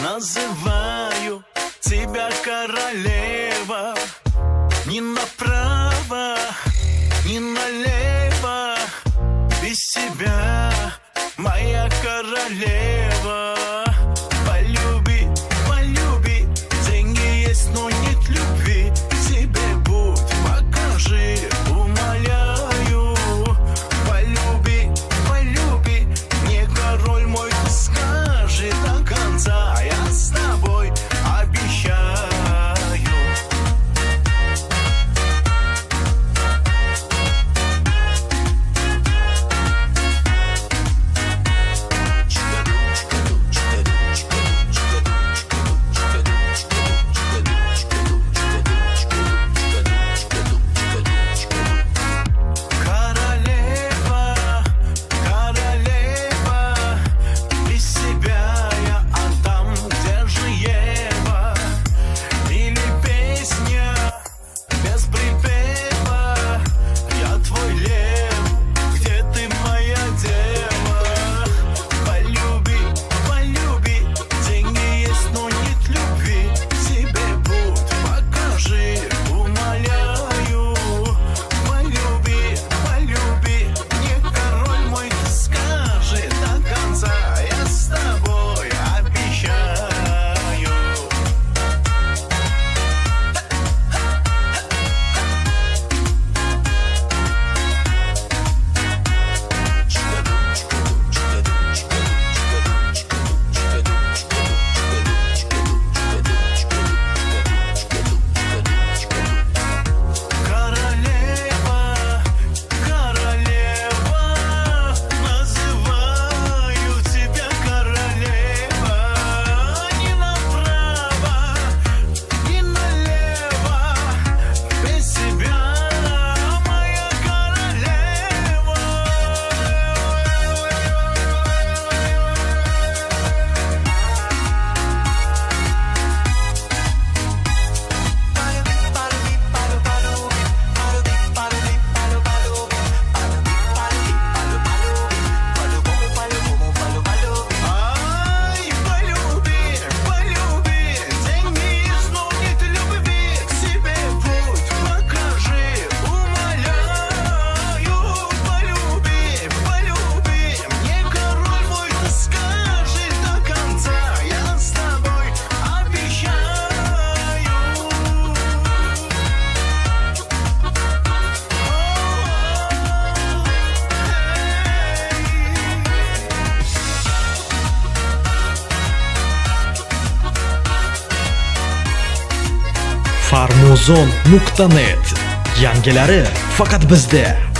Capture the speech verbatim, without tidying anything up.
Называю тебя королева. Ни направо, ни налево. Без себя, моя королева. Полюби, полюби. Деньги есть, но нет любви. К себе будь, покажи, умоляю. Полюби, полюби. Не король мой, ты скажи до конца. Я с тобой обещаю. farmuzon nuqta net yangilari faqat bizda.